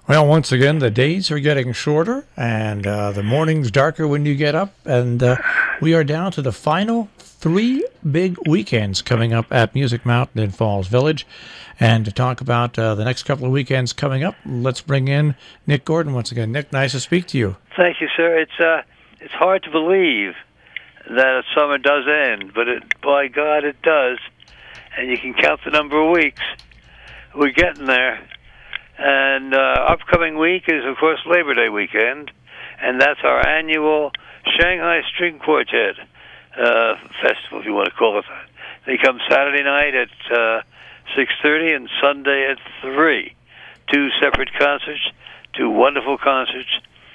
Well, once again, the days are getting shorter and the mornings darker when you get up. And we are down to the final 3 big weekends coming up at Music Mountain in Falls Village. And to talk about the next couple of weekends coming up, let's bring in Nick Gordon once again. Nick, nice to speak to you. Thank you, sir. It's hard to believe that summer does end, but by God, it does. And you can count the number of weeks. We're getting there. And upcoming week is, of course, Labor Day weekend, and that's our annual Shanghai String Quartet festival, if you want to call it that. They come Saturday night at 6:30 and Sunday at 3. 2 separate concerts, 2 wonderful concerts.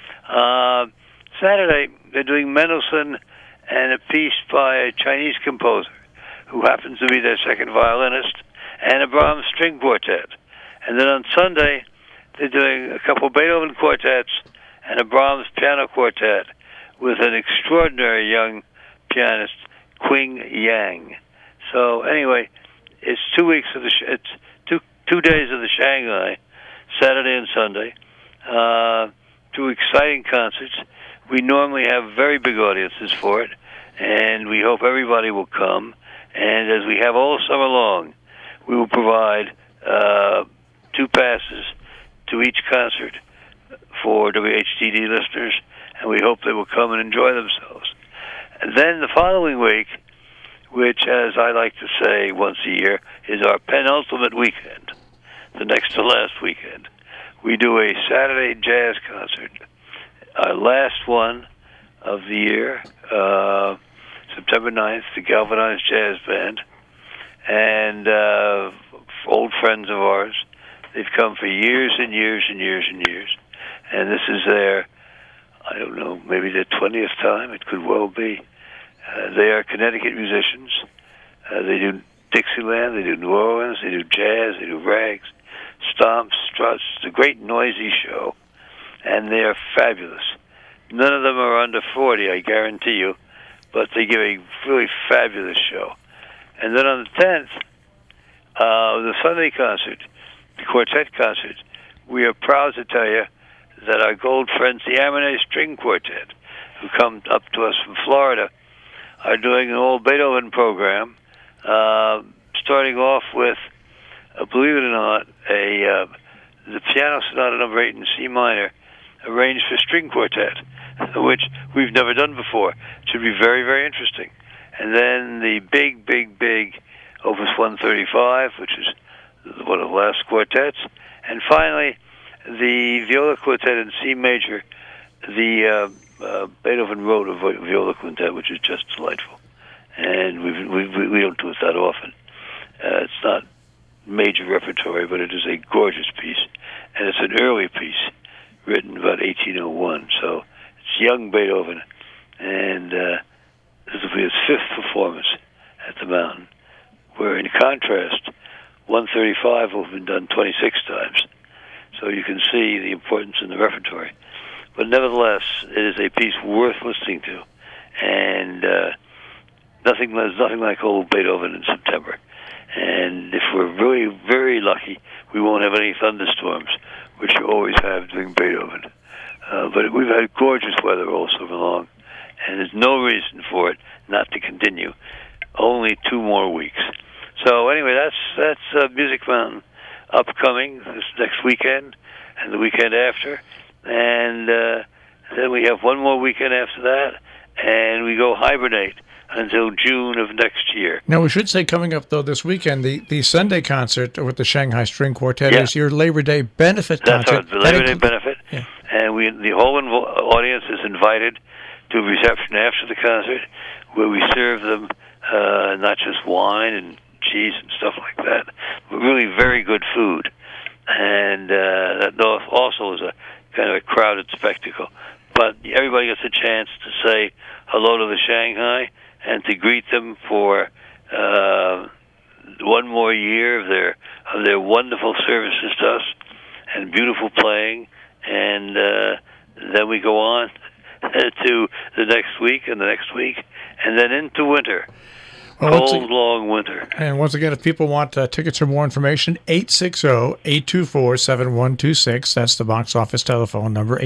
Saturday, they're doing Mendelssohn and a piece by a Chinese composer who happens to be their second violinist, and a Brahms string quartet. And then on Sunday, they're doing a couple Beethoven quartets and a Brahms piano quartet with an extraordinary young pianist, Qing Yang. So anyway, it's 2 weeks of it's two days of the Shanghai, Saturday and Sunday. 2 exciting concerts. We normally have very big audiences for it, and we hope everybody will come. And as we have all summer long, we will provide 2 passes to each concert for WHTD listeners, and we hope they will come and enjoy themselves. And then the following week, which, as I like to say once a year, is our penultimate weekend, the next to last weekend, we do a Saturday jazz concert, our last one of the year, September 9th, the Galvanized Jazz Band, and old friends of ours. They've come for years and years and years and years, and this is their, I don't know, maybe their 20th time. It could well be. They are Connecticut musicians. They do Dixieland, they do New Orleans, they do jazz, they do rags, stomps, struts. It's a great noisy show, and they are fabulous. None of them are under 40, I guarantee you, but they give a really fabulous show. And then on the 10th, the Sunday concert, the quartet concert, we are proud to tell you that our gold friends, the Amonet String Quartet, who come up to us from Florida, are doing an old Beethoven program, starting off with, believe it or not, the Piano Sonata No. 8 in C minor, arranged for string quartet, which we've never done before. It should be very, very interesting. And then the big, big, big Opus 135, which is one of the last quartets. And finally, the viola quartet in C major. The Beethoven wrote a viola quintet, which is just delightful. And we don't do it that often. It's not major repertory, but it is a gorgeous piece. And it's an early piece, written about 1801. So it's young Beethoven. And this will be his 5th performance at the Mountain, where in contrast, 135 will have been done 26 times. So you can see the importance in the repertory. But nevertheless, it is a piece worth listening to. And there's nothing like old Beethoven in September. And if we're really, very lucky, we won't have any thunderstorms, which you always have during Beethoven. But we've had gorgeous weather all summer long, and there's no reason for it not to continue. Only 2 more weeks. So anyway, that's Music Mountain upcoming this next weekend and the weekend after. And then we have 1 more weekend after that, and we go hibernate until June of next year. Now, we should say coming up, though, this weekend, the Sunday concert with the Shanghai String Quartet is your Labor Day benefit concert. That's our Labor Day benefit. Yeah. And the whole audience is invited to a reception after the concert where we serve them not just wine and cheese and stuff like that, but really very good food. And that also is a kind of a crowded spectacle. But everybody gets a chance to say hello to the Shanghai and to greet them for 1 more year of their wonderful services to us and beautiful playing. And then we go on to the next week and the next week, and then into winter. Cold, long winter. And once again, if people want tickets or more information, 860-824-7126. That's the box office telephone number,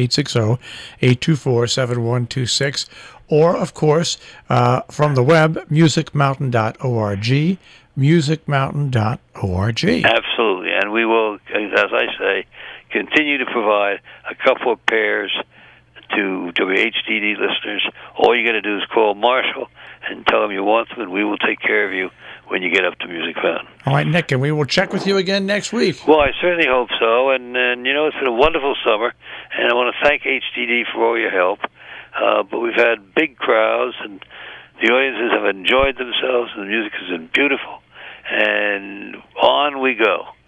860-824-7126. Or, of course, from the web, musicmountain.org, musicmountain.org. Absolutely. And we will, as I say, continue to provide a couple of pairs to WHDD listeners. All you got to do is call Marshall and tell him you want them, and we will take care of you when you get up to Music Mountain. All right, Nick, and we will check with you again next week. Well, I certainly hope so. And you know, it's been a wonderful summer, and I want to thank HDD for all your help. But we've had big crowds, and the audiences have enjoyed themselves, and the music has been beautiful. And on we go.